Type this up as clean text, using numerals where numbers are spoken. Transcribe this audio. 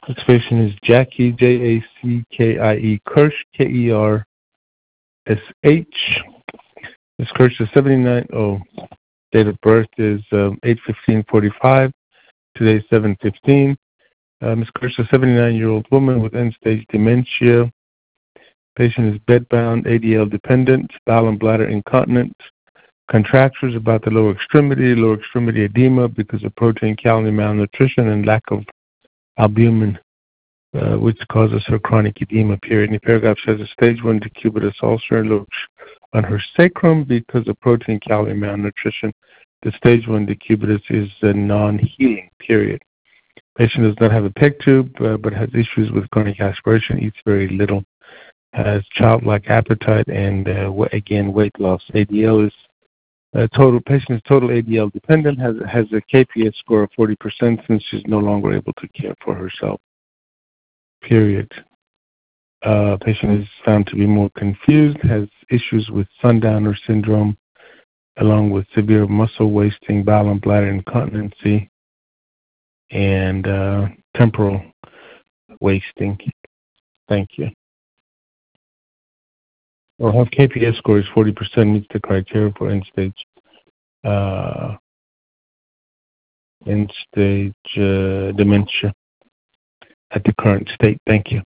This patient is Jackie, Jackie Kirsch, Kersh. Ms. Kirsch is 79. Date of birth is 8/15/45. Today is 7/15. Ms. Kirsch is a 79-year-old woman with end-stage dementia. Patient is bedbound, ADL dependent, bowel and bladder incontinent, contractures about the lower extremity edema because of protein, calorie malnutrition, and lack of albumin, which causes her chronic edema, period. And the paragraph says a stage 1 decubitus ulcer looks on her sacrum because of protein, calorie malnutrition. The stage 1 decubitus is non-healing, period. Patient does not have a PEG tube, but has issues with chronic aspiration, eats very little, has childlike appetite, and again, weight loss. ADL is patient is total ADL dependent, has a KPS score of 40% since she's no longer able to care for herself, period. Patient is found to be more confused, has issues with sundowner syndrome, along with severe muscle wasting, bowel and bladder incontinency, and temporal wasting. Thank you. Or have KPS score is 40%, meets the criteria for end-stage dementia at the current state. Thank you.